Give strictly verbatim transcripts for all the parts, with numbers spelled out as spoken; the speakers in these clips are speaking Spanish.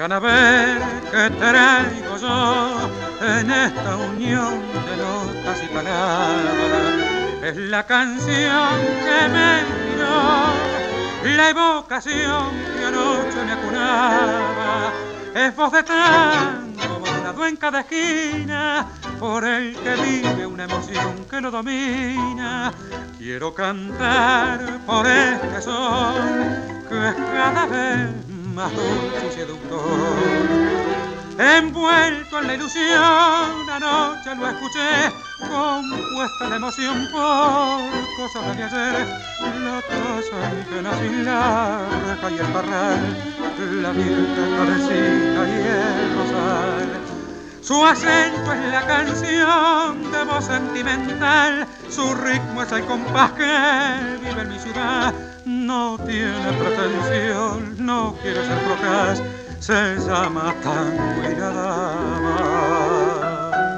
Vengan a ver qué traigo yo en esta unión de notas y palabras. Es la canción que me miró, la evocación que anoche me acunaba. Es voz de tango, modulado en cada esquina, por el que vive una emoción que lo domina. Quiero cantar por este sol, que es cada vez más dulce y seductor. Envuelto en la ilusión, anoche lo escuché, compuesta la emoción por cosas de ayer. La taza llena sin la reja y el parral, la vieja cabecita y el rosal. Su acento es la canción de voz sentimental, su ritmo es el compás que vive en mi ciudad. No tiene pretensión, no quiere ser procaz, se llama tango y nada más.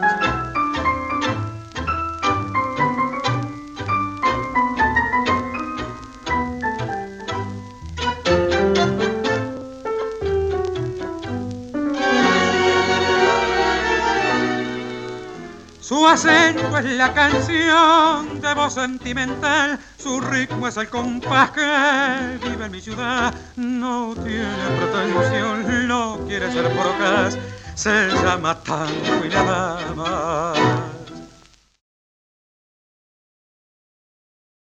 Su acento es la canción de voz sentimental, su ritmo es el compás que vive en mi ciudad. No tiene pretensión, no quiere ser procaz, se llama tango y nada más.